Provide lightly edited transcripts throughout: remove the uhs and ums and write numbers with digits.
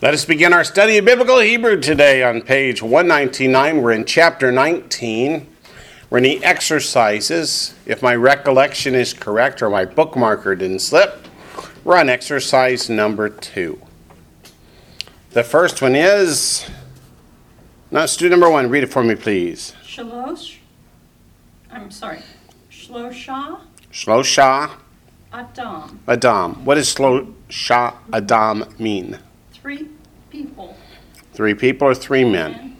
Let us begin our study of Biblical Hebrew today on page 199. We're in chapter 19. We're in the exercises. If my recollection is correct or my bookmarker didn't slip, we're on exercise number 2. The first one is, student number 1, read it for me, please. Shlosha Adam. What does Shlosha Adam mean? 3 people. 3 people or 3 men?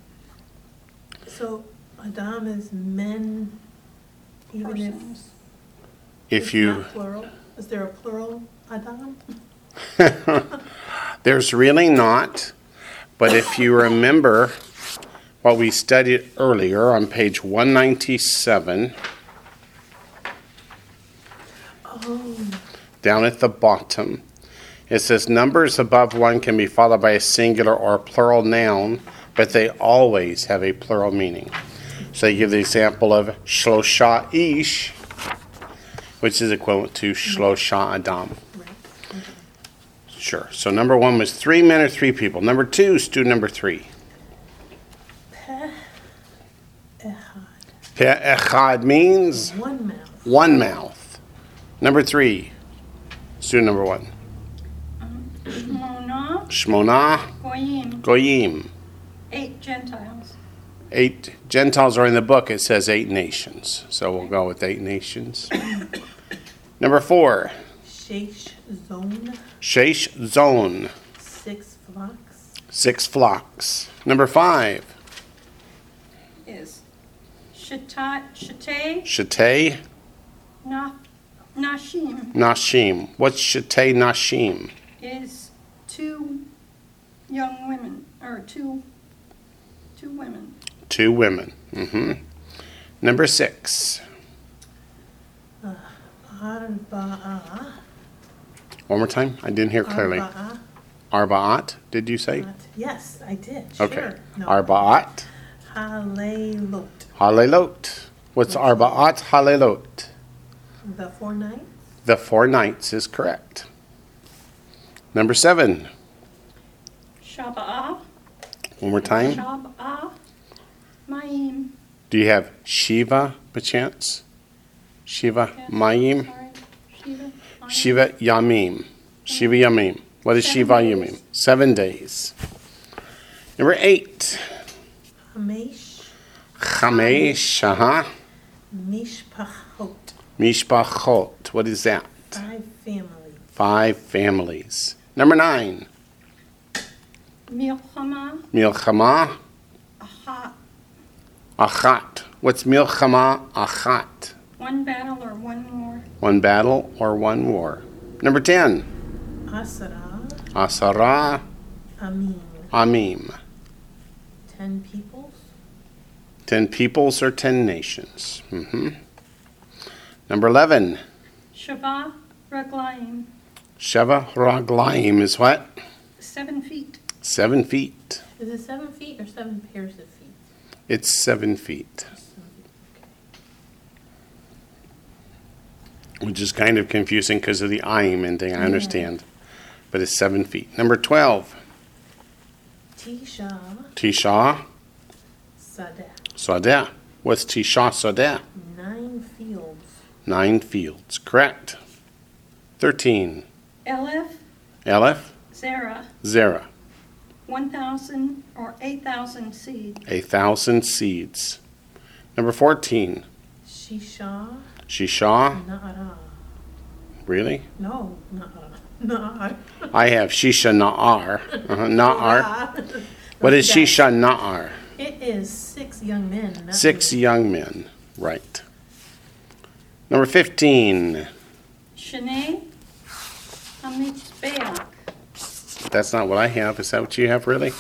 So Adam is men, even Persons. if it's you... not plural. Is there a plural Adam? There's really not, but if you remember what we studied earlier on page 197, down at the bottom, it says numbers above 1 can be followed by a singular or a plural noun, but they always have a plural meaning. So you give the example of Shlosha Ish, which is equivalent to Shlosha Adam. Sure. So number 1 was 3 men or 3 people. Number 2, student number 3. Peh Echad. Peh Echad means One mouth. one mouth. Number 3, student number 1. Shmona Goyim. 8 Gentiles. 8 Gentiles are in the book. It says 8 nations. So we'll go with 8 nations. Number 4. Sheish Zone. Sheish Zone. 6 flocks. 6 flocks. Number 5. Is Shetay Shetay Nashim. Nashim. What's Shetay Nashim? Is 2 young women, or 2 women. 2 women. Number 6. Arba'ah. One more time. I didn't hear clearly. Arba'ah. Arba'at, did you say? Yes, I did. Okay. Sure. No. Arba'at. Halelot. Halelot. What's Arba'at Halelot? The 4 nights. The 4 nights is correct. Number 7. Shaba'ah. One more time. Shaba'ah. Ma'im. Do you have Shiva, perchance? Shiva Yes, Mayim? sorry. Shiva. Ma'im. Shiva Yamim. Shiva Yamim. What is 7 Shiva days. Yamim? 7 days. Number 8. Hamesh. Chamesh. Mishpachot. Mishpachot. What is that? 5 families. 5 families. Number 9. Milchama. Milchama Achat. Achat. What's Milchama Achat? 1 battle or 1 war. 1 battle or 1 war. Number 10. Asara. Asara Amin. Amim. 10 peoples. 10 peoples or 10 nations. Number 11. Shava Raglaim. Sheva Raglaim is what? 7 feet. 7 feet. Is it 7 feet or 7 pairs of feet? It's 7 feet. Which is kind of confusing because of the Aim and thing, I understand. But it's 7 feet. Number 12. Tisha. Tisha Sadeh. Sadeh. What's Tisha Sadeh? 9 fields. 9 fields. Correct. 13. Elef Aleph. Zerah. Zerah. 1,000 or 8,000 seed. 1,000 seeds. Number 14. Shisha. Shisha. Na'ara. Really? No, Na'ara. Na'ar. I have Shisha Na'ar. Na'ar. What is Shisha Na'ar? It is 6 young men. not 6 women. young men. Right. Number 15. Shenei Hamitzbeach. That's not what I have. Is that what you have, really?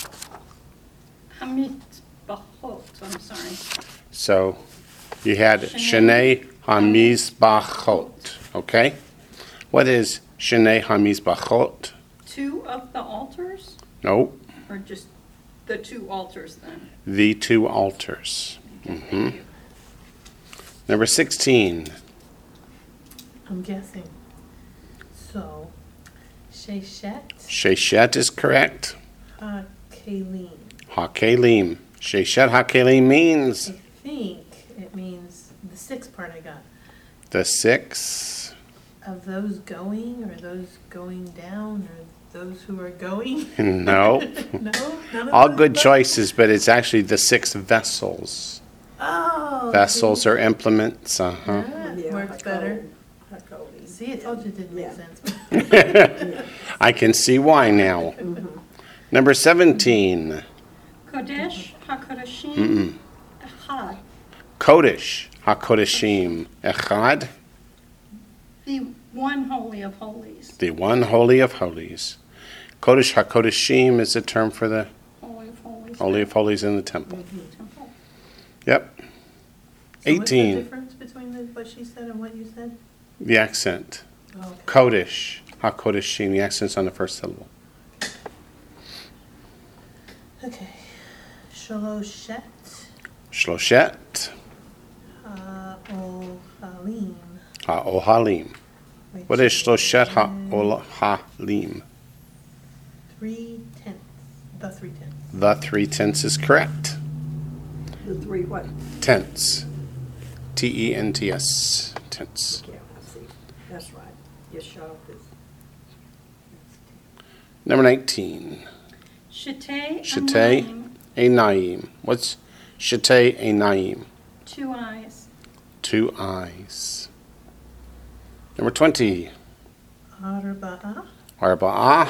Hamitzbachot. I'm sorry. So you had Shenei Hamizbachot. Okay? What is Shenei Hamizbachot? 2 of the altars? Nope. Or just the 2 altars then? The 2 altars. Number 16. I'm guessing. So, Sheshet. Sheshet is correct. HaKelim. Hakelim. Sheshet Hakelim means I think it means the sixth part I got. the 6. Of those going, or those going down, or those who are going? No. No? None of All those? good choices, but it's actually the 6 vessels. Oh. Vessels see? are implements. Uh-huh. That works better. Hakolim. See, I told you it didn't make Yeah. sense. I can see why now. Number 17. Kodesh HaKodashim Echad. Kodesh HaKodeshim Echad. The one holy of holies. The one holy of holies. Kodesh HaKodeshim is a term for the Holy of holies. holy of holies in the temple. Temple. Yep. So what's the 18. difference between what she said and what you said? The accent. Oh, okay. Kodesh HaKodeshim. The accent's on the first syllable. Okay. Shaloshet. Shloshet Ohalim. HaOhalim. What is Shloshet HaOhalim? 3/10. The 3/10. The 3 tense is correct. The 3 what? Tense. T-E-N-T-S. Tense. Yeah, I see. That's right. Yeshua is. Number 19. Shetei Shetei Amayim. Einayim. What's Shetei Einayim? 2 eyes. 2 eyes. Number 20. Arba'ah. Arba'ah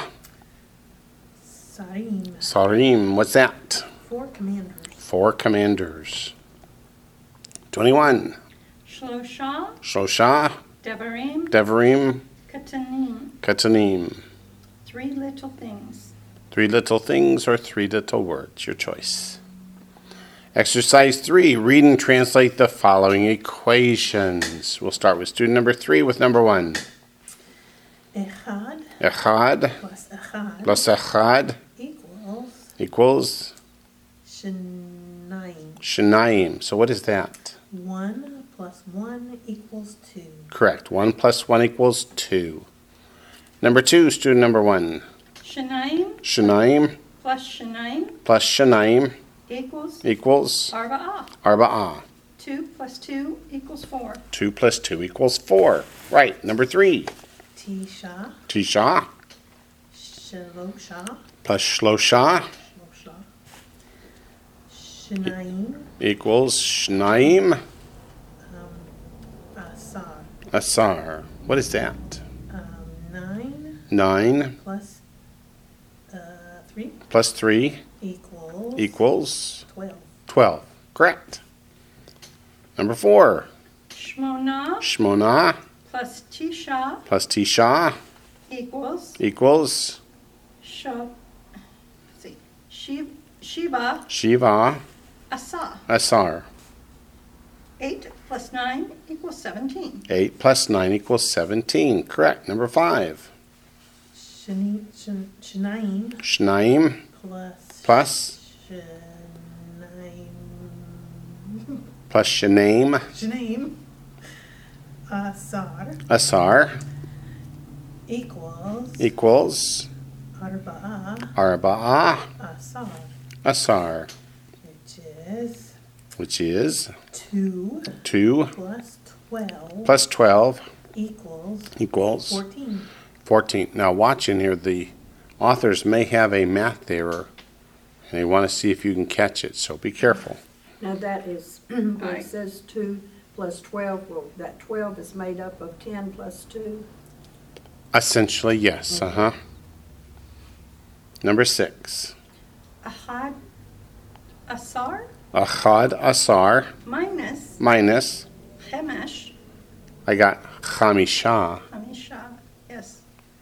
Sarim. Sarim. What's that? 4 commanders. 4 commanders. 21. Shlosha Shosha, Devarim Devarim, Katanim. Katanim. 3 little things. 3 little things or 3 little words, your choice. Exercise 3, read and translate the following equations. We'll start with student number 3 with number 1. Echad Echad plus echad plus echad equals equals shenayim. shenayim. So what is that? 1 plus 1 equals 2. Correct. 1 plus 1 equals 2. Number 2, student number 1. Shanaim Shenayim plus Shanaim plus shenayim equals equals Arba'ah. arba'ah. 2 plus 2 equals 4. 2 plus 2 equals 4. Right. Number 3. Tisha, Tisha shalosha, plus shlosha shlosha, shenayim, equals shnayim asar. asar. What is that? 9 9 plus 3 plus 3 equals 12. 12. Correct. Number 4. Shmona Shmona plus Tisha plus tisha equals equals Shiva shiva Asa. asar. 8 plus 9 equals 17. 8 plus 9 equals 17. Correct. Number 5. Shenayim Shnayim plus shanaim Shenayim asar asar equals arba'ah arba'ah asar, asar, which is which is 2 2 plus 12 plus 12 equals 14. 14. 14. Now watch in here, the authors may have a math error, and they want to see if you can catch it, so be careful. Now that is, when Right. it says 2 plus 12, well, that 12 is made up of 10 plus 2. Essentially, yes. Number 6. Ahad Asar Achad asar minus minus, Chemesh I got chamisha Hamisha. Yes,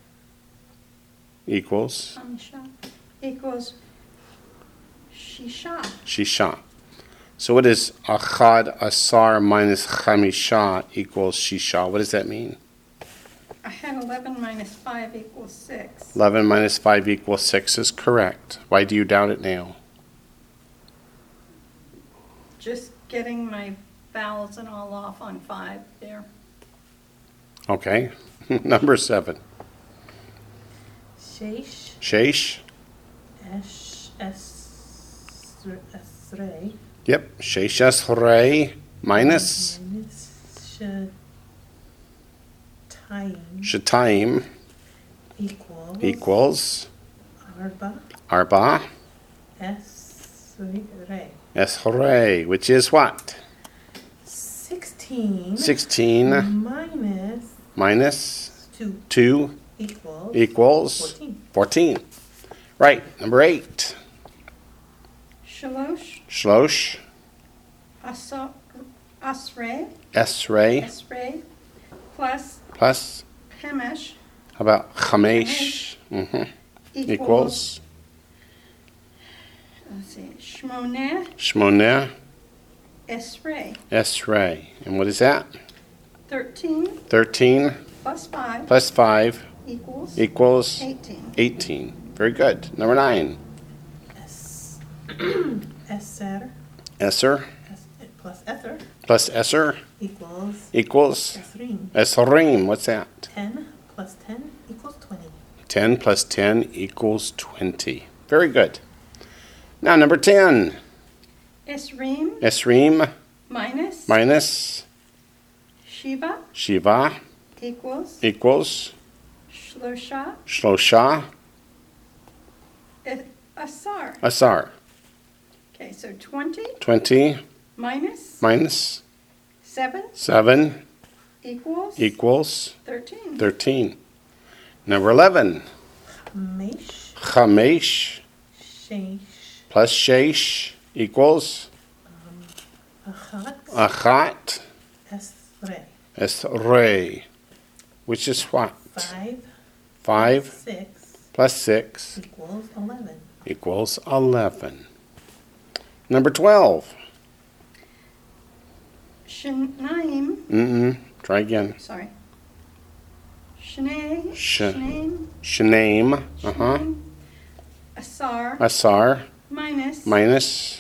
equals Hamisha equals Shisha. shisha. So what is achad asar minus chamisha equals shisha? What does that mean? I had 11 minus 5 equals 6. 11 minus 5 equals 6 is correct. Why do you doubt it now? Just getting my vowels and all off on 5 there. Okay. Number 7. Sheish. Sheish. Esrei. Yep. Sheish Esrei minus Minus Shatayim. Shatayim equals Arba. Arba Esrei. Esrei, which is what? 16. 16 minus 2 2 equals 14. 14. Right. Number 8. Shalosh, Shlosh. Asrei, Esrei. Esrei, plus Plus. Hemesh How about Chamesh? Equals. Let's see, Shmoneh, Shmoneh. Esrei, Esrei. And what is that? 13 13 plus 5 plus 5 equals equals 18. 18. Very good. Number 9. Eser. Esser Plus Ether plus Esser equals equals Esrim. Esrim. What's that? 10 plus 10 equals 20. 10 plus 10 equals 20. Very good. Now, number 10. Esrim Esrim minus Shiva Shiva equals equals Shlosha Shlosha Asar. Asar. Okay, so 20 20 minus 7 7 equals 13. 13. Number 11. Mesh. Chamesh Sheish. plus Sheish equals Achat. Achat Esrei. Esrei, which is what? 5. 5 6 plus 6 equals 11. equals 11. Number 12. Shnaim, Try again. sorry. Shnaim, Shnaim. Shnaim, Asar Asar minus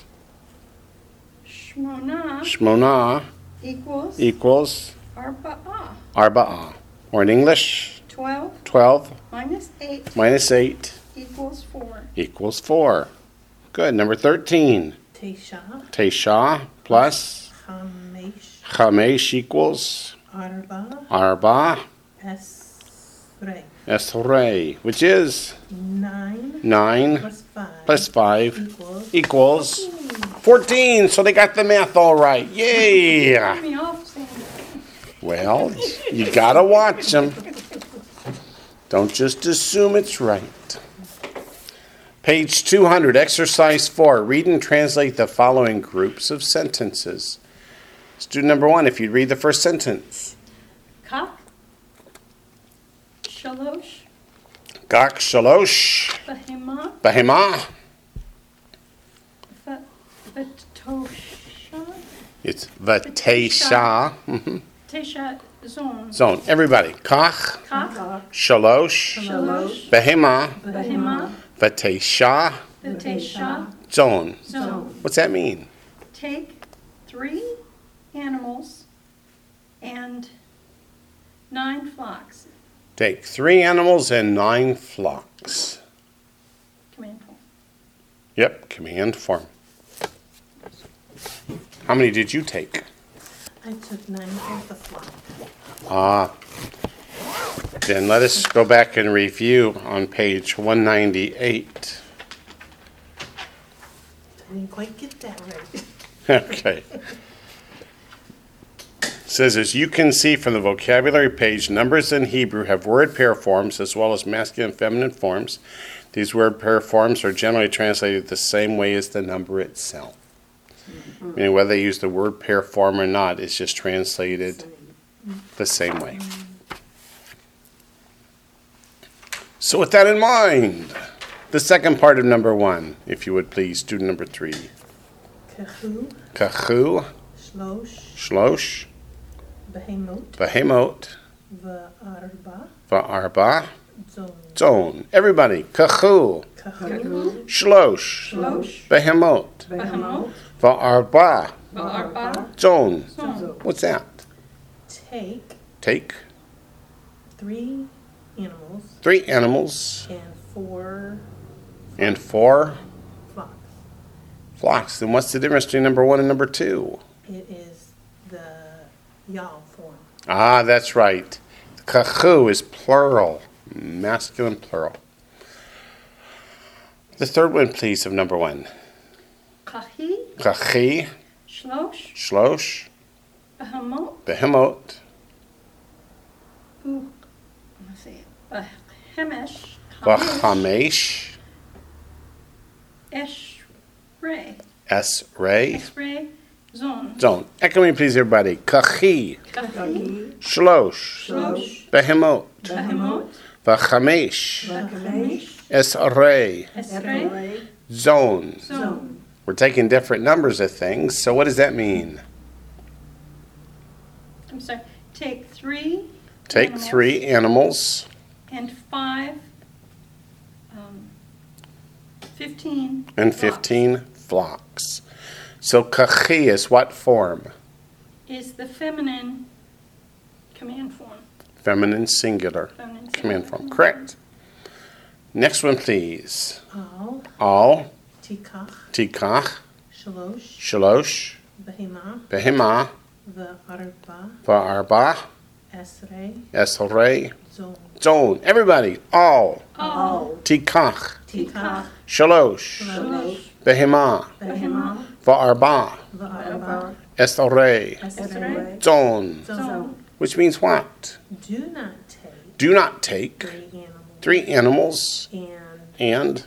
Shmona Shmona equals Arba'ah. Arba'ah. Or in English, 12 12 minus 8 equals 4. equals 4. Good. Number 13. Teisha. Teisha plus Chamesh. Chamesh equals Arba Esrei. Esrei, which is 9 9 plus 5 plus 5 equals equals 14. So they got the math all right. Yay! Cut me off, Sandy. Well, you gotta watch them. Don't just assume it's right. Page 200, exercise 4. Read and translate the following groups of sentences. Student number 1, if you'd read the first sentence. Kach, Shalosh, Gak shalosh Behema, behema. Vetosha, It's vatesha. Tesha Zon, Zone. Everybody. Kach Kach, shalosh Shalosh, behema Behema, vatesha Vetesha zone. Zon. What's that mean? Take 3 animals and 9 flocks. Take 3 animals and 9 flocks. Command form. Yep, command form. How many did you take? I took 9 of the flock. Then let us go back and review on page 198. I didn't quite get that right. Okay. It says, as you can see from the vocabulary page, numbers in Hebrew have word pair forms as well as masculine and feminine forms. These word pair forms are generally translated the same way as the number itself. Meaning whether they use the word pair form or not, it's just translated the same way. So with that in mind, the second part of number 1, if you would please, student number 3. Kahu. Kachu, Shlosh. Shlosh, Behemot. Behemot, Va'arba. Va'arba, Zon. Zon. Everybody. Kachu, Kahu. Shlosh, Shlosh, Behemot, Behemot, Va'arba, Ba'arba, Zon. Zon. What's that? Take Take 3 animals 3 animals and 4 And 4 flocks. flocks. Then what's the difference between number 1 and number 2? It is the y'all form. Ah, that's right. Kachu is plural, masculine plural. The third one, please, of number 1. Kachi, Kachi, Shlosh, Shlosh, Behamot, Behemot, let's see, Behemesh, Vachamesh, Eshrei, Esrei, Esrei, Zon, Zon. Echo me, please, everybody. Kachi, Kachi, Shlosh, Shlosh, Behemot, Behamot, Vachamesh, Behemesh, Esrei, Esrei, Zon. Zon. We're taking different numbers of things, so what does that mean? I'm sorry, take 3 Take animals 3 animals and 5, 15 and 15 flocks. So kachi is what form? is the feminine command form. Feminine singular Feminine command singular. form. Correct. Next one, please. All, All, tikach, tikach, shalosh, shalosh, behema, behema, v'arba, va'arba, esrei, esrei, zon. zon. Everybody. All, All, tikach, Tikach, shalosh, Shalosh, behema, Behema, va'arba, V'arba, esrei, esrei, zon. Zon. Which means what? do not take Do not take 3 animals 3 animals and and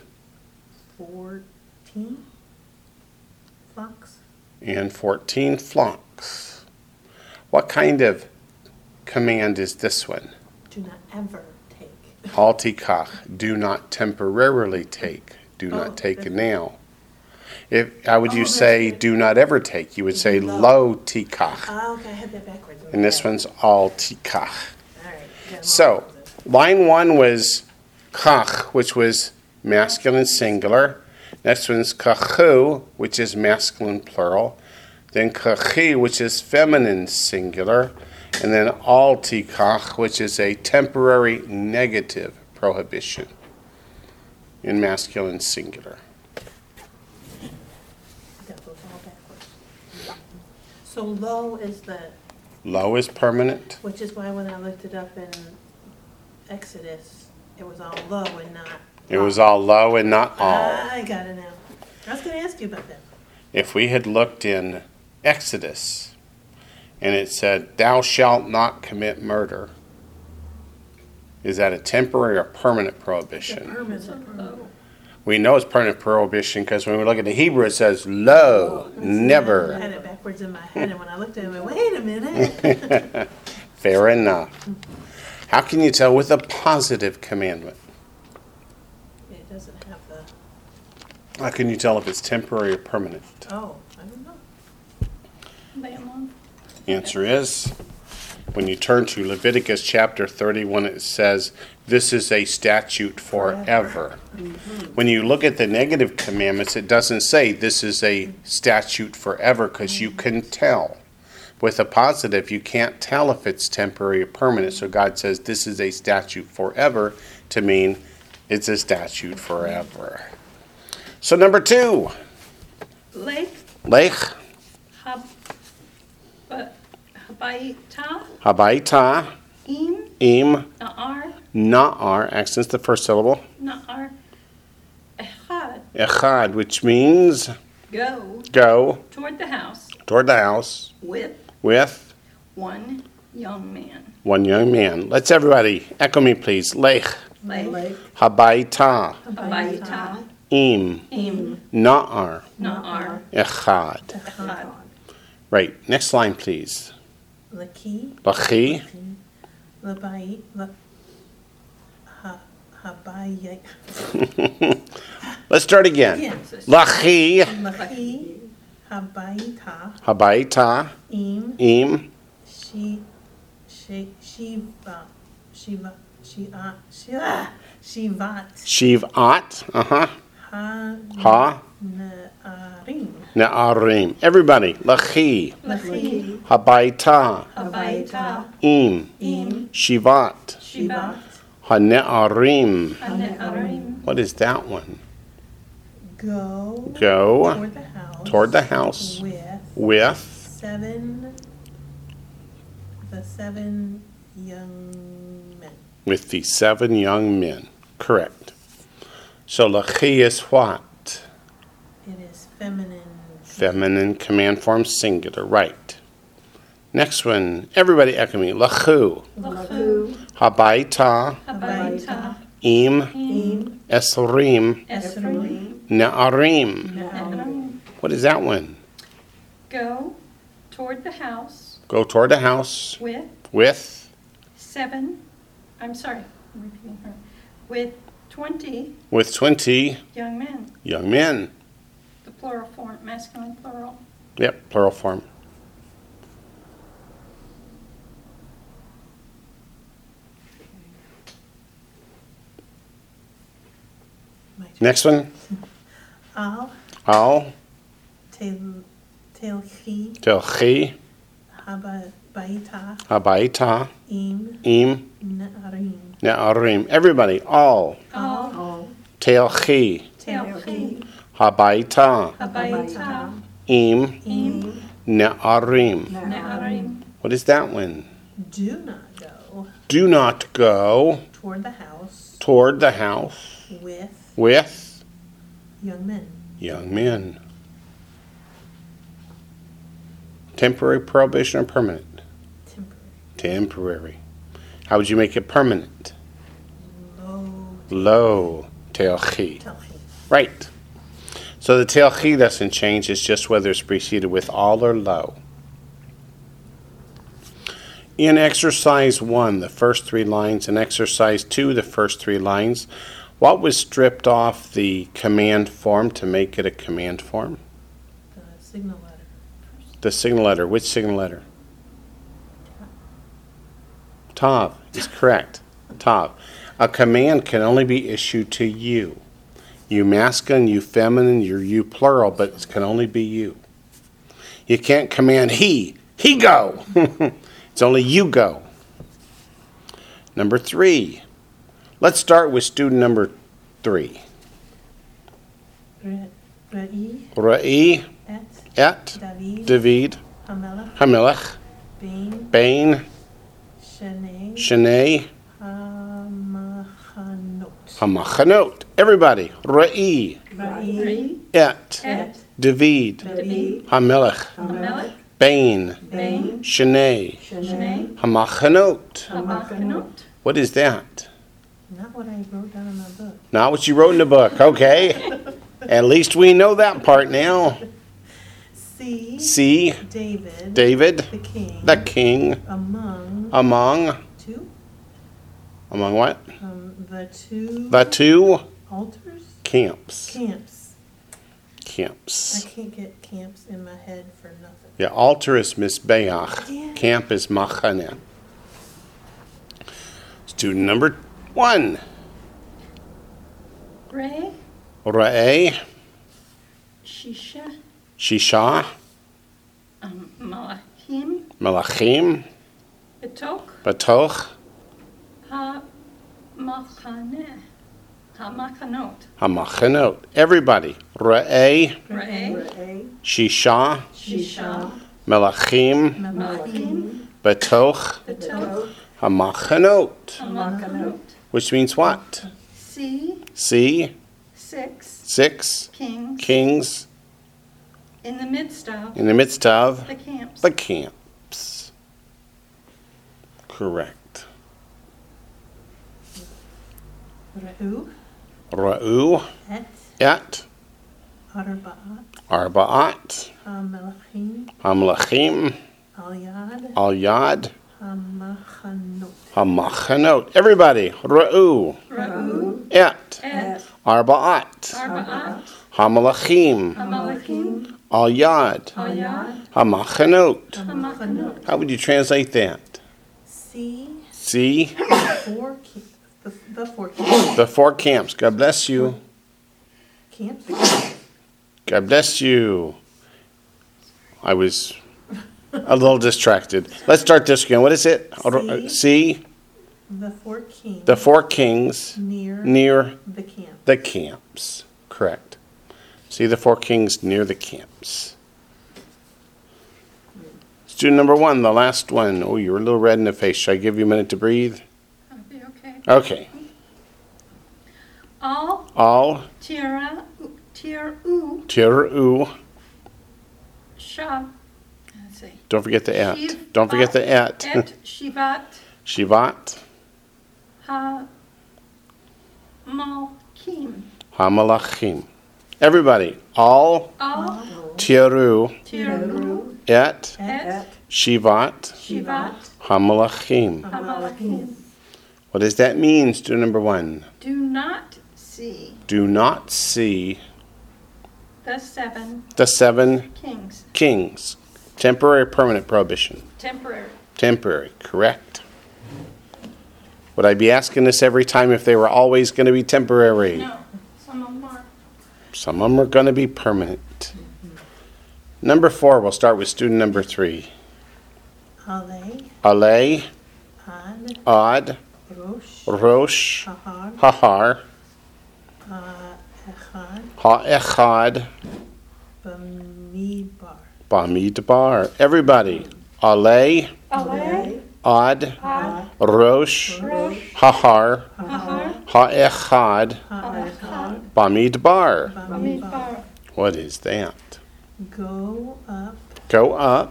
14 flocks. 14 flocks. What kind of command is this one? Do not ever take. Al tikach, do not temporarily take. Do Oh, not take that's- now. How would you that's say good. do not ever take? You would say Lo. lo tikach. Oh, okay, I had that backwards. And this one's al tikach. All right. got 'em all So, opposite. line 1 was kach, which was masculine singular. Next one's kachu, which is masculine plural. Then kachi, which is feminine singular. And then al tikach, which is a temporary negative prohibition in masculine singular. Got those all backwards. So low is the, Lo is permanent. which is why when I looked it up in Exodus, it was all low and not. It was all lo and not all. I got it now. I was going to ask you about that. If we had looked in Exodus and it said, thou shalt not commit murder, is that a temporary or permanent prohibition? We know it's permanent prohibition because when we look at the Hebrew, it says, lo, I never. had it backwards in my head, and when I looked at it, I went, wait a minute. Fair enough. How can you tell with a positive commandment? It doesn't have the, How can you tell if it's temporary or permanent? oh, I don't know. Behema, Answer is, when you turn to Leviticus chapter 31, it says, this is a statute forever. When you look at the negative commandments, it doesn't say this is a statute forever because you can tell. With a positive, you can't tell if it's temporary or permanent. So God says this is a statute forever to mean it's a statute forever. So number 2, Lech, Lech, Habaita, Habaita, Im, Im, Na'ar, Na'ar, accents the first syllable, Na'ar, Echad, Echad, which means go go toward the house toward the house with with 1 young man. 1 young man. Let's everybody echo me, please. Lech, Lech, Habaita, Habaita, Im, Im, Na'ar, Na'ar, Echad. Echad, Right, next line, please. Laki, Lachi, Labai, Habayit. let's start again. Again. Lachi, Laki, Habayita, Habaita, Im, Im, Shivat, Shivat, Ha, Na'arim, Na'arim. Everybody, Lachi, Laki, Habaita, Habaita, Im, Im, Shivat, Shivat, Hane'arim. Hane'arim. What is that one? Go. Go Toward the house. toward the house with the 7 young men. with the 7 young men. Correct. So lachi is what? It is feminine. Feminine command form singular. Right. Next one. Everybody echo me. Lachu. Lachu. Habaita. Habaita. Im. Im, Esrim. Esrim. Ne'arim. Ne'arim. What is that one? Go toward the house Go toward the house with 7, I'm sorry, I'm repeating her, with 20 20 young men, young men. the plural form, masculine plural. Yep, plural form. My turn. Next one. Al. Al. Telchi. Telchi. Habaita. Habaita. Im. Im. Ne'arim. Ne'arim. Everybody. All. All. all, Telchi. Telchi. Habaita. Habaita. Im. Im. Ne'arim. Ne'arim. What is that one? Do not go Do not go toward the house toward the house with young men. young men. Temporary, prohibition, or permanent? Temporary. Temporary. How would you make it permanent? Low. Lo. Telchi. Telchi. Right. So the telchi doesn't change. It's just whether it's preceded with all or lo. In exercise 1, the first 3 lines, and exercise 2, the first 3 lines, what was stripped off the command form to make it a command form? The signal letter. The signal letter. Which signal letter? Tav is correct. Tav. A command can only be issued to you. You masculine, you feminine, you plural, but it can only be you. You can't command he go. It's only you go. Number 3. Let's start with student number 3. Ra'i. Ra'i et David. David Hamelech. Hamelech Bain. Bain Shenei. Shenei Hamachanot. Hamachanot. Everybody. Ra'i Ra'i. et Et. David David. Hamelech Hamelech. Bain Bain. Shenei Shnei. Hamachanot. Habakanot. What is that? Not what I wrote down in my book. Not what you wrote in the book. Okay. At least we know that part now. See David. David, The king. the king, Among. among what? The two. The 2 Altars. camps. Camps. I Camps. can't get camps in my head for nothing. Yeah, altar is misbeach. Yeah. Camp is machane. Student number 1. Re. Ra'eh, Shisha. Shisha, Malachim. Malachim, Betok. Batoch, Ha-Machaneh. Ha-Machanot. Hamachanot. Everybody. Ra'eh, Re. Re'eh, Shisha, Shisha. Melachim, Malachim. Batoch, Betok. Hamachanot. Ha-Machanot. Which means what? See. 6 6 kings kings in the midst of in the midst of the camps. the camps. Correct. Ra'u. Ra'u Et. et Arba'at. Arba'at Hamelachim. Hamlachim Al-Yad. Al Yad Hamachanot. Hamachanot. Everybody. Ra'u Ra'u. et Et. Arba'at Arba'at. Hamlachim Ha-Malachim. Al Yad Ha-Yad. Hamachanot. Ha-Machanot. How would you translate that? See. See Four. The 4 camps. the 4 camps. God bless you. Camps. God bless you. I was a little distracted. Let's start this again. What is it? See. See The four kings. The four kings near the camp. the camps. Correct. See the four kings near the camps. Student number 1, the last one. Oh, you're a little red in the face. Should I give you a minute to breathe? That'll be okay. Okay. All tiru Tir'u. shav. Let's see. Don't forget the et. Don't forget the et. Et shivat Shivat. ha malkim. Hamalachim. Everybody. All All Tiru. tiru Et. et Shivat. shivat Hamalachim. hamalkim. What does that mean, student number 1? Do not see Do not see the 7 the 7 kings. kings. Temporary, permanent prohibition. Temporary. Temporary, correct. Would I be asking this every time if they were always going to be temporary? No, some of them are. Some of them are going to be permanent. Number 4, we'll start with student number 3. Ale, Alei, Ad, Ad, Rosh, Rosh, Hahar, Hahar, Echad, Ha'echad, Bamidbar. Bamidbar. Everybody. Alei, Ale, Ad, Ad, Rosh, Rosh, Hahar, Ahar, Ha'echad, Ha'echad, Bamidbar. Bamidbar. What is that? Go up Go up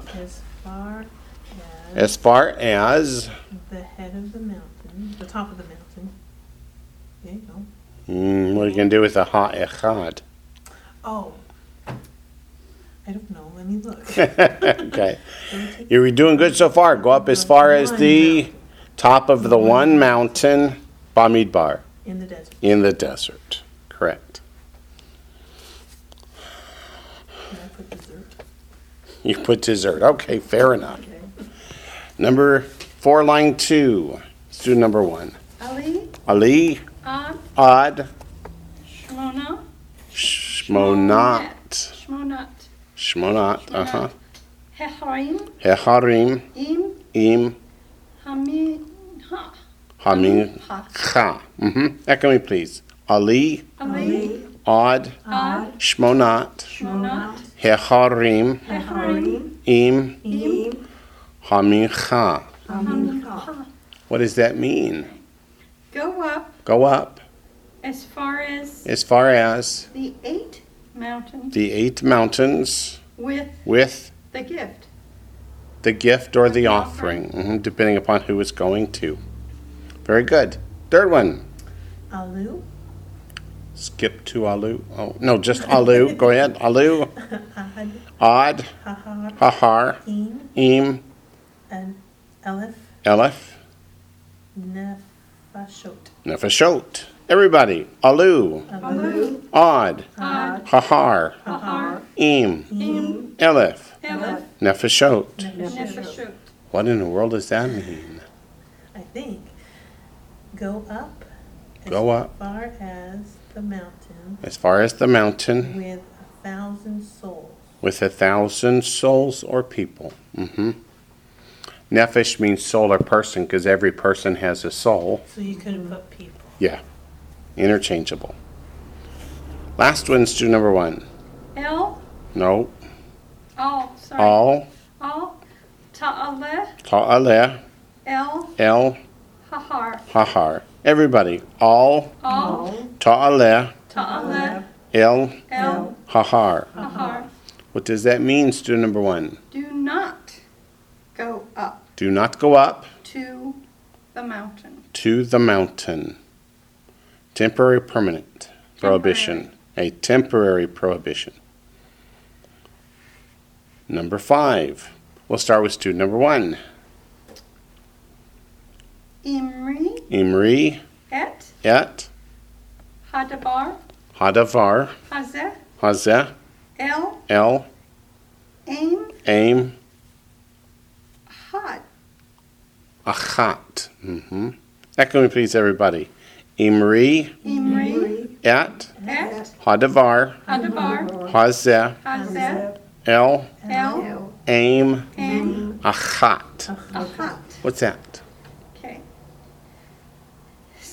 as far as as far as, the head of the mountain, the top of the mountain. There you go. what are you going to do with the Ha'echad? Oh, I don't know. Let me look. Okay. You're doing good so far. Go up as far as the top of the one mountain, Bamidbar, In the desert. in the desert. Correct. And I put dessert. You put dessert. Okay, fair enough. Number 4, line 2. Student number 1. Ali, Ali, Ad, Ad, Shmona, Shmonat. Shmonat, Shmonat, Heharim, Heharim, Im, Im, Haminha, Hamincha. Echo me, please. Ali, Ali, Ad, Ad, Shmonat, Shmonat, Heharim, Heharim, Im, Im, Hamincha. Hamincha. What does that mean? Go up Go up as far as as far as the 8 mountains the 8 mountains with with the gift. the gift or the offering, depending upon who it's going to. Very good. Third one. Alu, Skip to Alu. Oh, no, just Alu. Go ahead. Alu, Ad, Ad, Hahar, Hahar, Im, Im, and Aleph, Eleph, Nefashot. Nefashot. Everybody. Alu, Alu, Ad, Ad, Hahar, Hahar, Im, Im, Eleph, Eleph, Nefashot. Nefashot. What in the world does that mean? I think. Go up Go up as far as the mountain as far as the mountain with 1,000 souls. with 1,000 souls or people. Nefesh means soul or person because every person has a soul. So you couldn't put people. Yeah, interchangeable. Last one, student number 1. El, No, sorry. all, Ta'aleh, ta'aleh, El, el, Hahar. hahar. Everybody, all, ta'aleh, Ta'aleh, el, El, hahar. Hahar. What does that mean, student number 1? Do not go up Do not go up to the mountain. to the mountain. Temporary, permanent prohibition. A temporary prohibition. Number 5. We'll start with student number 1. Imri, Imri, Et, et, Hadabar, hadavar, Hazeh, hazeh, El, el, Aim, aim, Had. achat. Echo me, please, everybody. Imri, Imri, et, Et, hadavar, Hadabar, hazeh, Hazeh, el, El, aim, Aim, achat. Achat. What's that? Okay.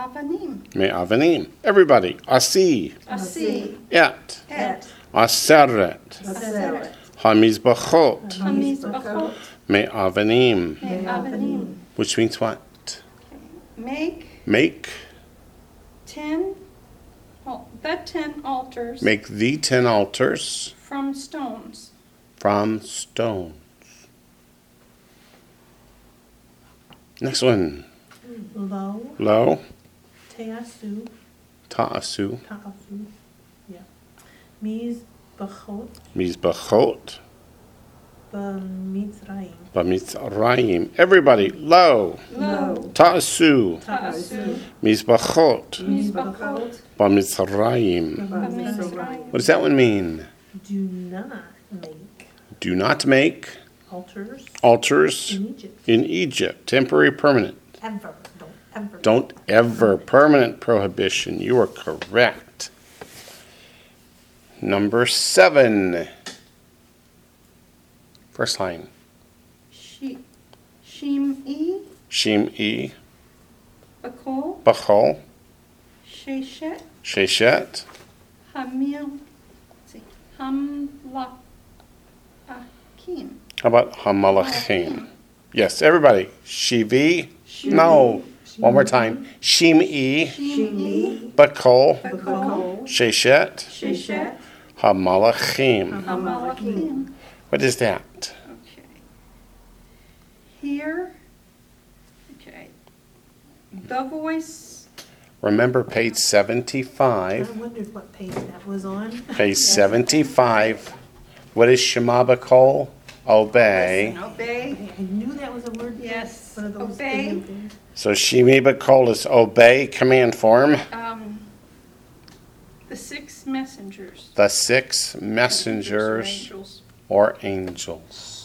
Me'avanim. Me'avanim. Everybody. Asi. Asi. Et. Et. Aseret. Aseret. Hamizbachot. Hamizbachot. Me'avanim. Me'avanim. Which means what? Make Make. 10, the 10 altars Make the 10 altars from stones. from stones. Next one. Lo, Lo. teasu, Ta'asu. ta'asu, yeah. Miz bachot, Mizbachot. b'mitzrayim, Bamitzrayim. Everybody. Lo. Lo. Ta'asu. Ta'asu. Mizbachot. Mizbachot. Bamitzrayim. B'mitzrayim. What does that one mean? do not make Do not make altars altars in Egypt. in Egypt. Temporary, permanent. Ever, don't ever. Don't ever. Permanent prohibition. You are correct. Number 7. First line. Shim'i. Shim'i. Bakol. Bachol. Sheshet. Sheshet. Hamil. let's see, Hamlakim. How about Hamalachim? Yes, everybody. Shivi. No. One more time. Shim'i. Shim'i. Bakol. Bakol. Sheshet. Sheshet. Hamalachim. Hamalakim. What is that? Okay. Here. Okay. The voice. Remember page I 75. wondered what page that was on. Page 75. What is Shema Bakol? Obey. Obey. I knew that was a word. Yes. One of those Obey. things. So Shemi Bakol is obey, command form. The 6 messengers. The 6 messengers Angels. or angels.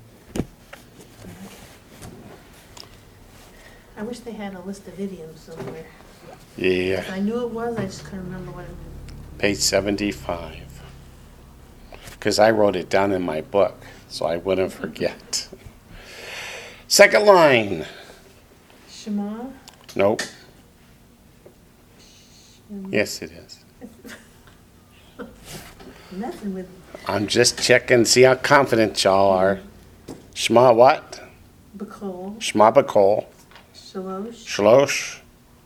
I wish they had a list of idioms somewhere. Yeah. I knew it was, I just couldn't remember what it meant. Page 75. Because I wrote it down in my book, so I wouldn't forget. Second line. Shema. Nope. Yes, it is. Messing with I'm just checking, see how confident y'all are. Shema what? Bakol, Shema Bakol. Shalosh, Shlosh.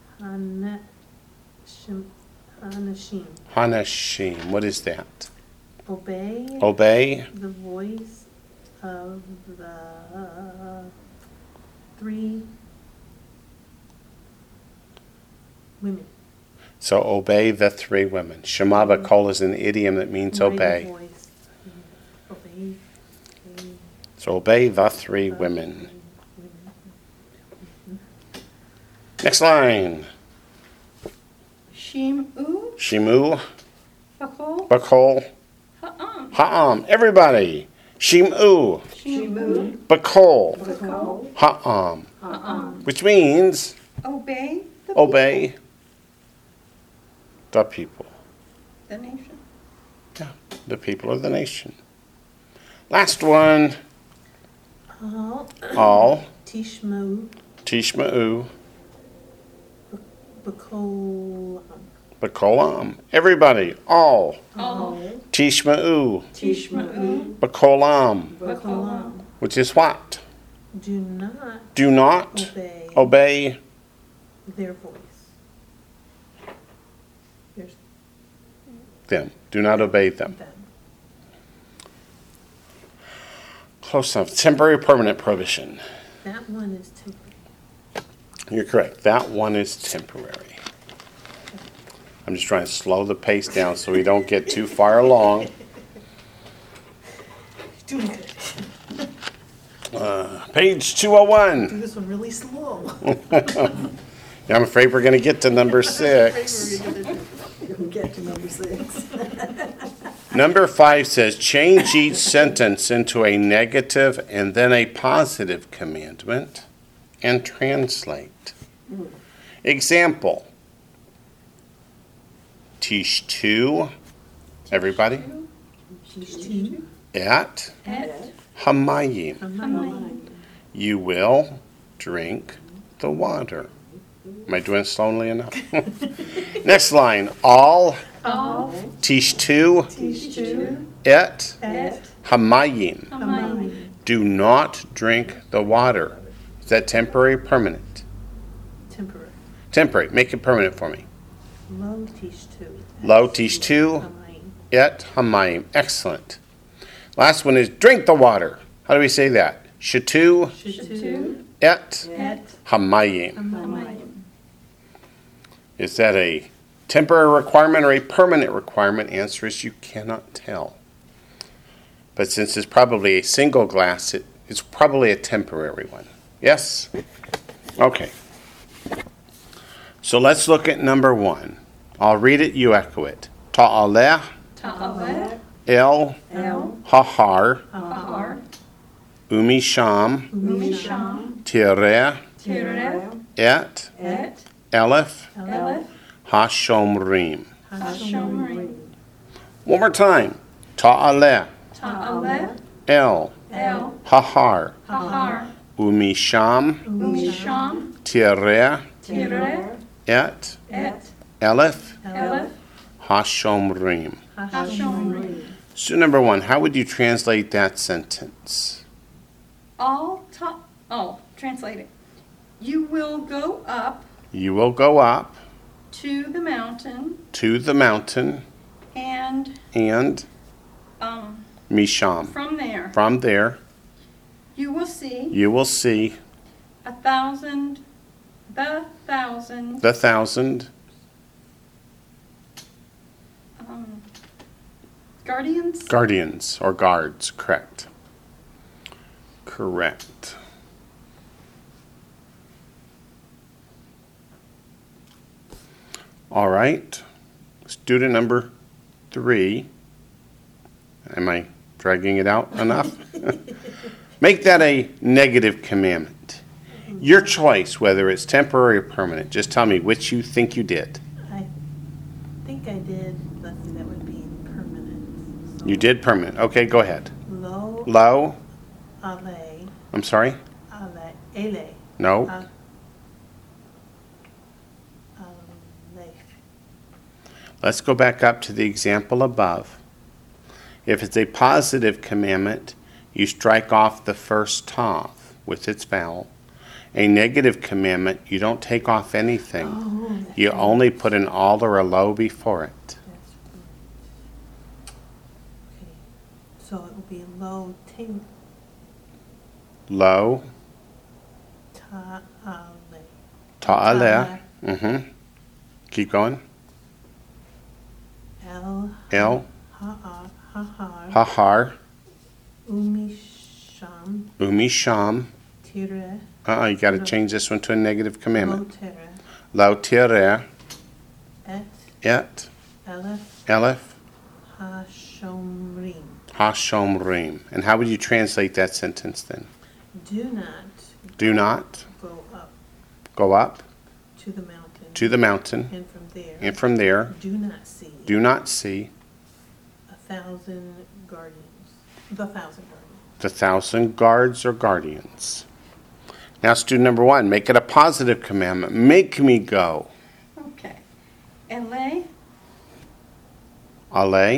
Hanashim. Hanashim. What is that? Obey Obey. the voice of the 3 women. So obey the 3 women. Shema Bakol is an idiom that means Mighty obey. voice. Obey. So obey the 3 women. Next line. Shim'u. Shimu. Bakol. Bakol. Ha'am. Ha'am. Everybody. Shimu. Shim'u. Bakol. Bakol. Ha'am. Ha'am. Which means Obey the obey people. the people. The nation. Yeah, the people of the nation. Last one. All. Tishmu. Tishma'u. Bakol. Bakolam. Everybody. All. All. Tishma'u. Tishma'u. Bakolam. Bakolam. Which is what? Do not Do not obey their voice. There's them. Do not obey them. them. Close enough. Temporary, permanent prohibition. That one is temporary. You're correct. That one is temporary. I'm just trying to slow the pace down so we don't get too far along. Doing good. Page 201. Do this one really slow. I'm afraid we're going to get to number 6. You'll get to number 6. Number 5 says, change each sentence into a negative and then a positive commandment and translate. Example. Tishtu. Everybody. Tishtu. Et Et. hamayim. Hamayim. You will drink the water. Am I doing slowly enough? Next line. All All tishtu tishtu et et hamayim. hamayim. Do not drink the water. Is that temporary or permanent? Temporary. Temporary. Make it permanent for me. Lo tishtu. Lo tishtu Hamayim. et hamayim. Excellent. Last one is drink the water. How do we say that? Shatu Shatu et et hamayim. hamayim. Is that a temporary requirement or a permanent requirement? Answer is you cannot tell. But since it's probably a single glass, it's probably a temporary one. Yes? Okay. So let's look at number 1. I'll read it, you echo it. Ta'aleh Ta'aleh el el hahar hahar umisham umisham tireh tireh et et elef elef hashomrim. hashomrim. One more time. Ta'aleh Ta'aleh el el hahar hahar umisham umisham tireh tireh et et elef elef hashomrim. hashomrim. So number 1, how would you translate that sentence? Translate it. You will go up You will go up to the mountain to the mountain and and Misham. from there From there, you will see you will see the thousand the 1,000 guardians. guardians or guards. Correct. Correct. All right. Student number 3. Am I dragging it out enough? Make that a negative commandment. Your choice, whether it's temporary or permanent. Just tell me which you think you did. I think I did, let's see, that would be permanent. So You did permanent. Okay, go ahead. Lo Lo. ale, I'm sorry? ele, No. ale. Let's go back up to the example above. If it's a positive commandment, you strike off the first tav with its vowel. A negative commandment, you don't take off anything. Oh, You only put an al or a lo before it. that's right. Okay, so it will be lo te Lo, ta'ale. ta'aleh. Keep going. El El, hahar hahar, umisham umisham. tire You got to change this one to a negative commandment. lotere Lo tireh et et elef elef hashomrim. hashomrim. And how would you translate that sentence then? Do not Do not go up go up to the mountain, to the mountain, and from there and from there do not do not see see 1,000 guardians. The 1,000 guardians. the 1,000 guards or guardians. Now, student number 1, make it a positive commandment. Make me go. Okay. Ele Ale,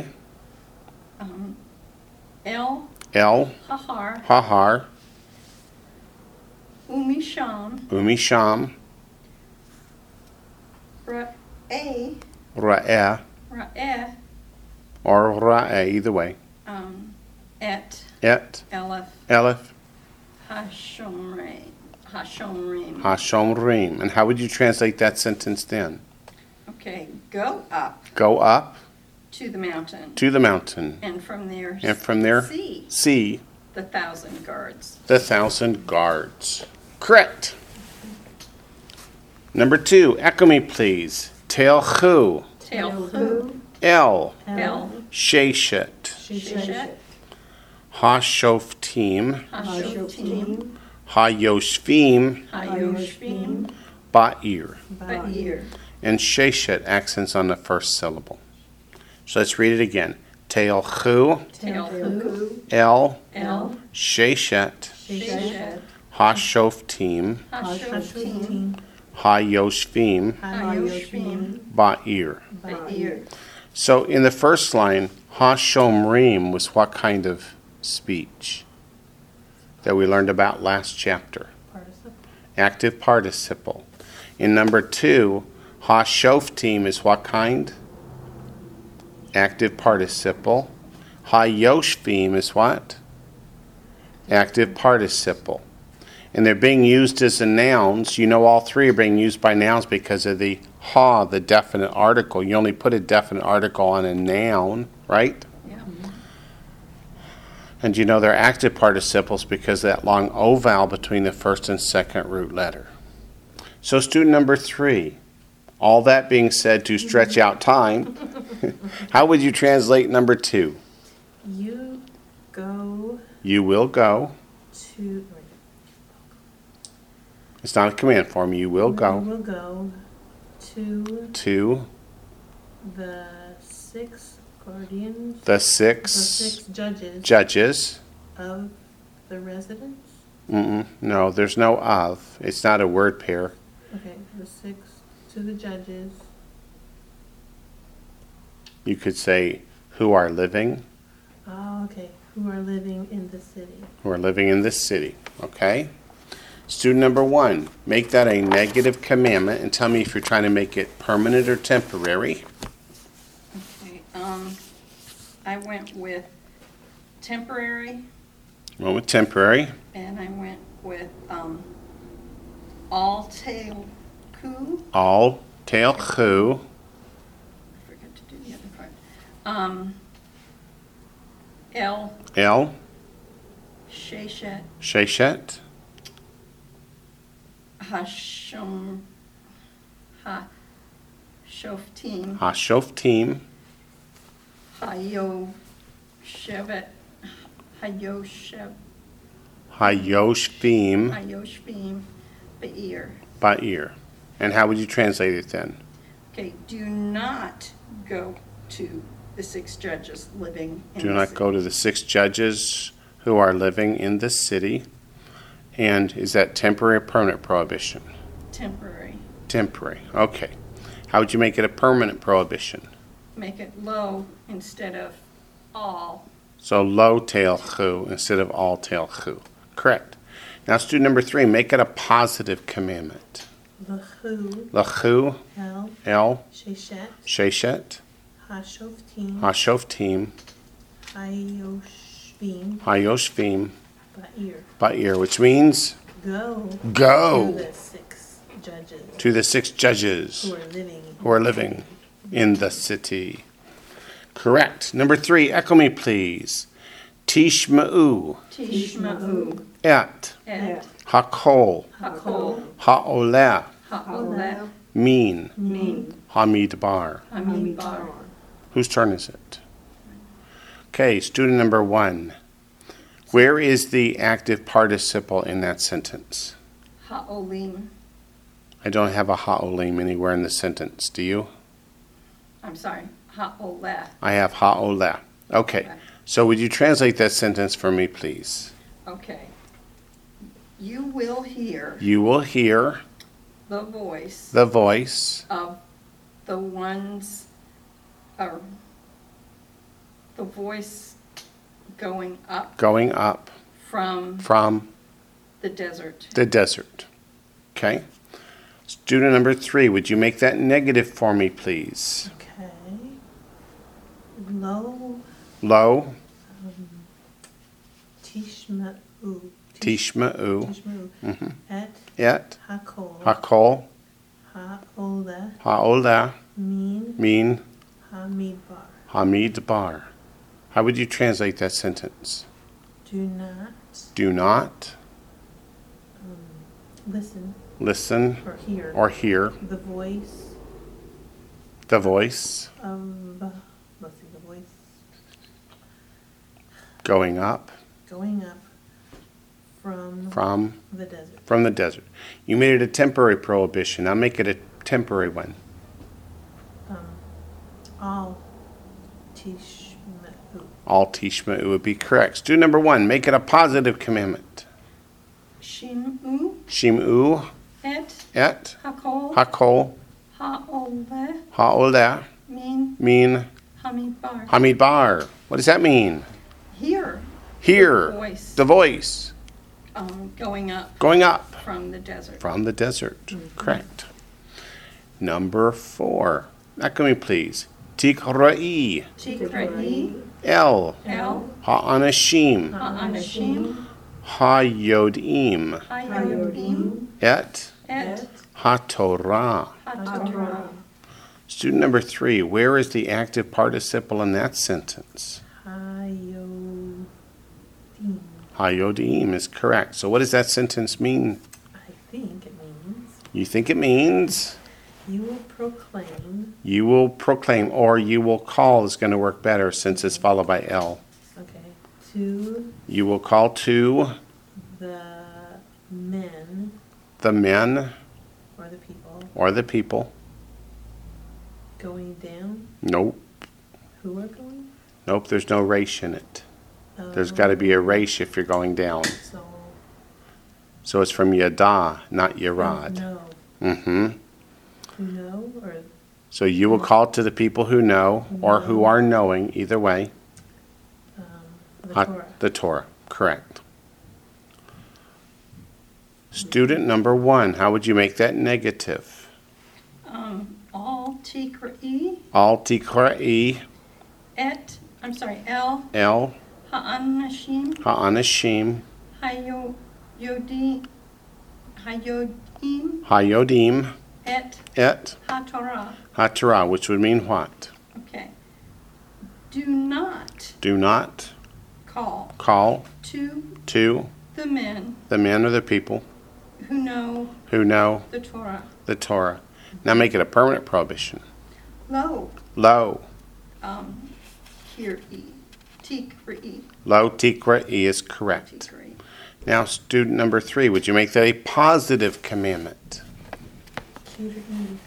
el el, hahar hahar, umisham umisham, ra'eh ra'eh, ra'eh or ra'eh, either way. et Et, elef elef, hashomrim. hashomrim. And how would you translate that sentence then? Okay, go up Go up to the mountain, to the mountain, and from there see see the 1,000 guards. the 1,000 guards. Correct. Number 2, echo me please. Telchu, Telchu el, el sheshet, shishet hashoftim, hashoftim hayoshvim, hayoshvim ba'ir. ba'ir. And sheshet accents on the first syllable. So let's read it again. Telchu, Telchu el, el sheshet, shishet hashoftim, hashoftim ha-yoshvim, Hayoshvim, ba'ir. Ba'ir. So in the first line, ha-shomrim was what kind of speech that we learned about last chapter? Participle. Active participle. In number 2, ha-shoftim is what kind? Active participle. Ha-yoshvim is what? Active participle. And they're being used as a nouns. You know all three are being used by nouns because of the ha, the definite article. You only put a definite article on a noun, right? Yeah. And you know they're active participles because of that long O vowel between the first and second root letter. So student number 3, all that being said to stretch out time, how would you translate number 2? You go You will go. to. It's not a command form. You will You go will go to to the 6 guardians. the The six 6 judges judges. of the residence. No, there's no of. It's not a word pair. Okay, the 6 to the judges. You could say who are living. Oh, okay. Who are living in the city. Who are living in this city. Okay? Student number 1, make that a negative commandment and tell me if you're trying to make it permanent or temporary. Okay, I went with temporary, Went with temporary. and I went with, all tail coup. All tail who. I forgot to do the other part. El El Sheshet Sheshet. Hashom Ha Shoftim Hashoftim. Hayo Shevet Hayoshev Hayoshvim. Hayoshvim Be'ir. Ba'ir. And how would you translate it then? Okay, do not go to the 6 judges living in Do the not city. go to the 6 judges who are living in the city. And is that temporary or permanent prohibition? Temporary. Temporary. Okay. How would you make it a permanent prohibition? Make it low instead of all. So low tail who instead of all tail who. Correct. Now student number 3, make it a positive commandment. The who, L'chu, El, el, Sheshet, sheshet, Hashoftim, hashoftim, Hayoshvim, hayoshvim, Ba'ir. ba'ir, which means Go go to the 6 judges to the 6 judges who are living. in the city. Correct. Number 3, echo me please. Tishma'u, Tishma'u et, et hakol, hakol ha'oleh, ha'oleh min, min hamidbar. hamidbar. Whose turn is it? Okay, student number 1. Where is the active participle in that sentence? Ha'olim. I don't have a ha'olim anywhere in the sentence. Do you? I'm sorry, ha'oleh. I have ha'oleh. Okay, so would you translate that sentence for me, please? Okay. You will hear You will hear the voice the voice of the ones, or the voice going up going up from from the desert. the desert. Okay. Student number 3, would you make that negative for me, please? Okay. Lo, Lo, Tishma'u. tishma'u, Tishma'u. Et, et, Hakol. hakol, Ha'oleh. ha'oleh, Min. min, Hamidbar. hamidbar. How would you translate that sentence? Do not Do not listen listen or hear or hear the voice the voice of, let's see, the voice going up going up from from the desert. You made it a temporary prohibition. I'll make it a temporary one. All Tishma'u. All tishma'u would be correct. Student number 1, make it a positive commandment. Shim'u Shim'u et Et. Hakol. Hakol. Ha'oleh. Ha'oleh. Min. Mean. Hamidbar. Hamidbar. What does that mean? Here. Hear. Voice. The voice. Going up Going up from the desert. from the desert. Correct. Number 4. Echo me, please. Tikra'i. Tikra'i. El. El. Ha'anashim. Ha'anashim. Hayodim. Hayodim. Et. Et. HaTorah. HaTorah. Student number 3. Where is the active participle in that sentence? Hayodim. Hayodim is correct. So what does that sentence mean? I think it means You think it means you will proclaim. you will proclaim, or you will call is going to work better since it's followed by L. Okay. To You will call to the men the men or the people or the people. going down. Nope. Who are going? Nope, there's no resh in it. There's got to be a resh if you're going down. So So it's from Yada, not Yerad. no. Mm-hmm. Who know or So you will call to the people who know or who are knowing, either way. the Torah. The Torah, correct. Student number 1, how would you make that negative? All Tikra'i. Al tikra'i Et. I'm sorry. El. el Ha'anashim. ha'anashim Hayodim. Hayodim. hayodim Et. et HaTorah. haTorah, which would mean what? Okay. Do not Do not call call to to the men the men or the people who know who know the Torah. the Torah. Now make it a permanent prohibition. Lo. Lo. Kiri. Tikra'i. Lo tikra'i is correct. Tikra'i. Now student number 3, would you make that a positive commandment? Kir'i.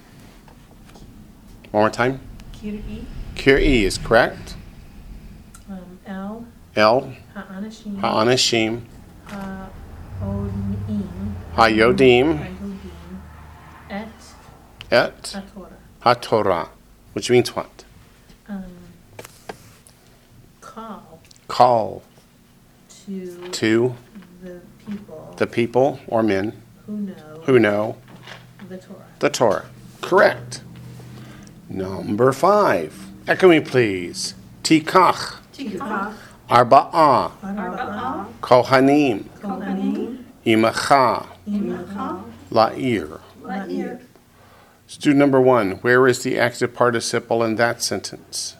One more time. Kir'i. Kir'i is correct. El. El Ha'anashim. ha'anashim Ha'odim. hayodim Hayodim. Et. et HaTorah. haTorah, which means what? Call Call to to the people the people or men who know who know the Torah. the Torah. Correct. Number 5. Echo me, please. Tikach. Tikach. Arba'ah. Arba'ah. Kohanim. Kohanim. Imacha. Imacha. La'ir. La'ir. Student number 1. Where is the active participle in that sentence?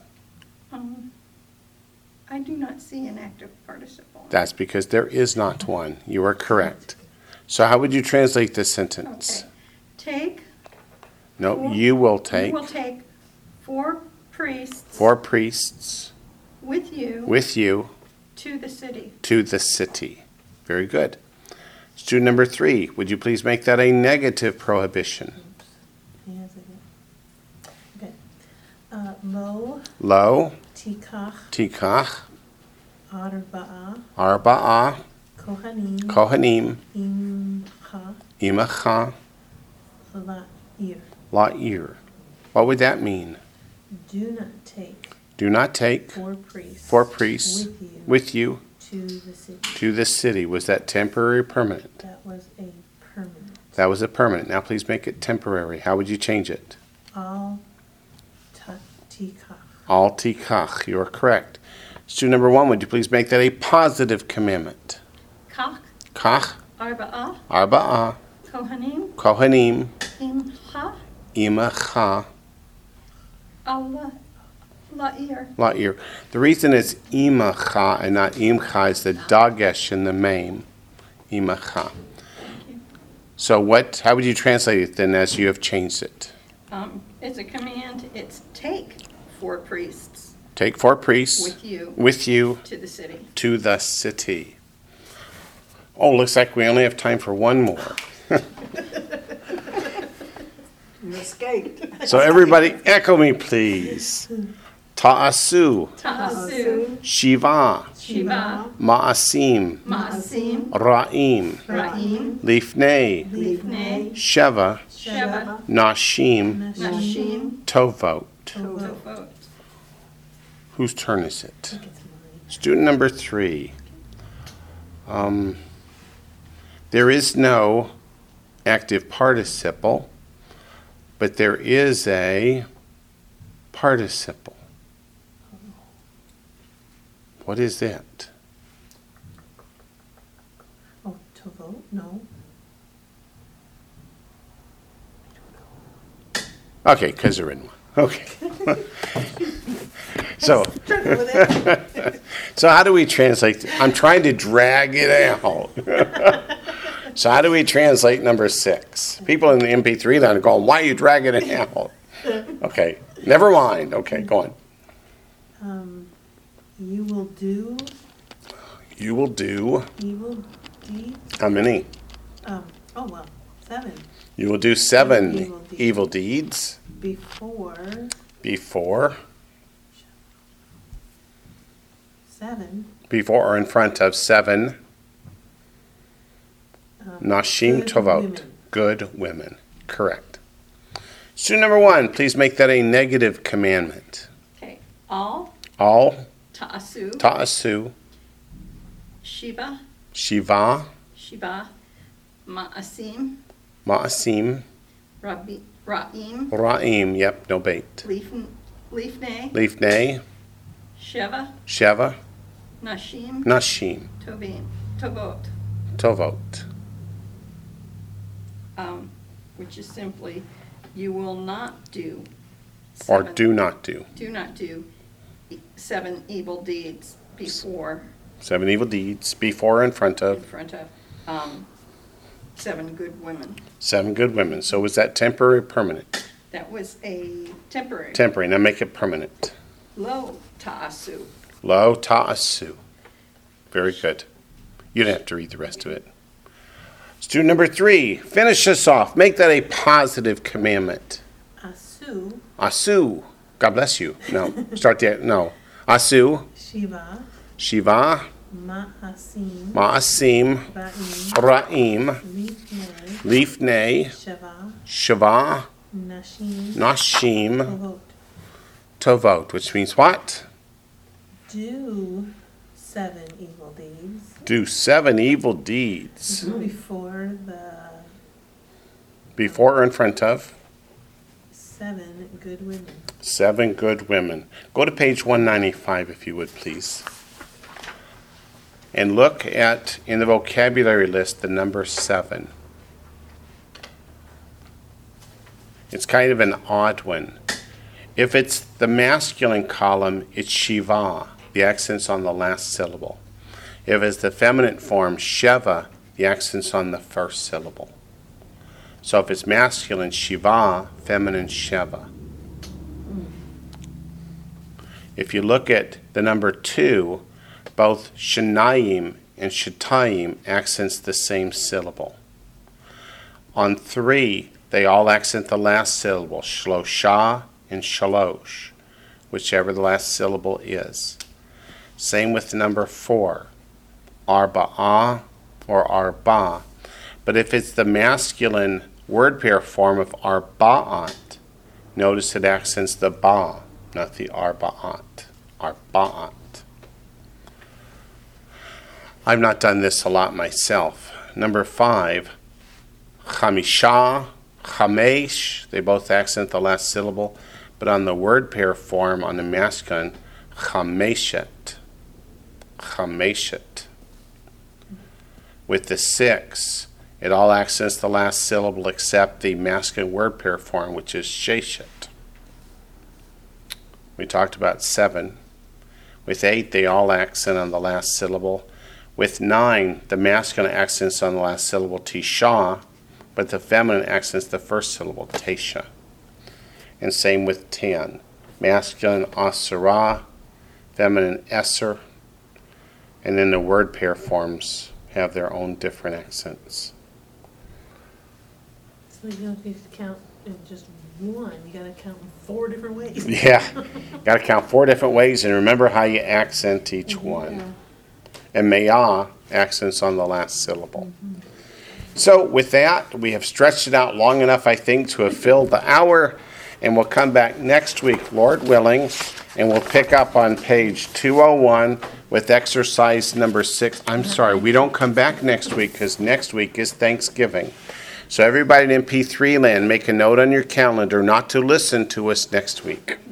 I do not see an active participle. That's because there is not one. You are correct. So how would you translate this sentence? Okay. Take. No, you will take You will take 4 priests 4 priests with you with you to the city. to the city. Very good. Student number 3, would you please make that a negative prohibition? Yes, okay. Lo Lo, tikach tikach, arba'ah arba'ah, kohanim kohanim, imcha imacha, la'ir. la'ir. What would that mean? Do not take Do not take 4 priests 4 priests with you with you to the city. to the city. Was that temporary or permanent? That was a permanent. That was a permanent. Now please make it temporary. How would you change it? Al tikach. Al tikach. You are correct. Student number 1, would you please make that a positive commandment? Kach. Kach, Arba'ah. arba'ah, Kohanim. kohanim, Imcha. imacha, Allah. La'ir. la'ir. The reason it's imacha and not imcha is the dagesh in the maim. Imacha. So how would you translate it then as you have changed it? It's a command. It's take 4 priests Take 4 priests with you to to the city. the city. Oh, looks like we only have time for one more. You escaped. So everybody, echo me, please. Ta'asu, Ta'asu, Shiva, Shiva, Ma'asim, Ma'asim, Ra'im, Ra'im, Lifnei, Lifnei, Sheva, Sheva, Nashim, Nashim, Tovot. Tovot. Whose turn is it? It's mine. Student number 3. There is no active participle, but there is a participle. What is that? Oh, to vote? No. Okay, because they're in one. Okay. So, Struggle with it. so how do we translate? I'm trying to drag it out. So how do we translate number 6? People in the MP3 land are going, why are you dragging it out? Okay, never mind. Okay, go on. You will do You will do evil deeds. how many? Oh well, 7 You will do 7 Evil deeds. evil deeds before before 7 or in front of 7 Nashim good Tovot. women. Good women. Correct. Student number 1, please make that a negative commandment. Okay, All, All Ta'asu, Ta'asu, Shiva, Shiva, Shiva, Ma'asim, Ma'asim, Ra'im, Ra'im, yep, no bait. Lifnei, Lifnei, Sheva, Sheva, Nashim, Nashim, Tovot, Tovot. which is simply, you will not do Or 7 do not do. do not do 7 evil deeds before, 7 evil deeds before or in front in of front of 7 good women. 7 good women. So was that temporary or permanent? That was a temporary. Temporary. Now make it permanent. Lo ta'asu. Lo ta'asu. Very good. You don't have to read the rest of it. Student number 3, finish this off. Make that a positive commandment. Asu Asu. God bless you. No. Start there. No. Asu. Shiva Shiva. Ma'asim Ma'asim. Ra'im Ra'im. Lifnei Lifnei. Sheva Shava. Nashim Nashim. Tovot. Tovot. Which means what? Do 7 evil deeds Do 7 evil deeds before or in front of 7 good women. 7 good women. Go to page 195 if you would, please. And look at, in the vocabulary list, the number 7. It's kind of an odd one. If it's the masculine column, it's Shiva, the accent's on the last syllable. If it's the feminine form, Sheva, the accent's on the first syllable. So if it's masculine, Shiva, feminine, Sheva. If you look at the number 2, both Shanayim and Shatayim accents the same syllable. On 3, they all accent the last syllable, Shlosha and Shalosh, whichever the last syllable is. Same with number 4, Arba'ah or Arba. But if it's the masculine word pair form of Arba'at, notice it accents the Ba, not the Arba'at. Arba'at. I've not done this a lot myself. Number 5, Chamisha, Chamesh, they both accent the last syllable, but on the word pair form on the masculine, Chameshet. Chameshet. With the 6, it all accents the last syllable except the masculine word pair form, which is Sheshet. We talked about 7. With 8, they all accent on the last syllable. With 9, the masculine accents on the last syllable, Tisha, but the feminine accents the first syllable, Tesha. And same with 10. Masculine, Asura, feminine, Esser, and then the word pair forms have their own different accents. So you don't need to count and just one. You gotta count in 4 different ways. Yeah, got to count 4 different ways, and remember how you accent each one. And maya accents on the last syllable. So with that, we have stretched it out long enough, I think, to have filled the hour, and we'll come back next week, Lord willing, and we'll pick up on page 201 with exercise number 6. I'm sorry, we don't come back next week because next week is Thanksgiving. So everybody in MP3 land, make a note on your calendar not to listen to us next week.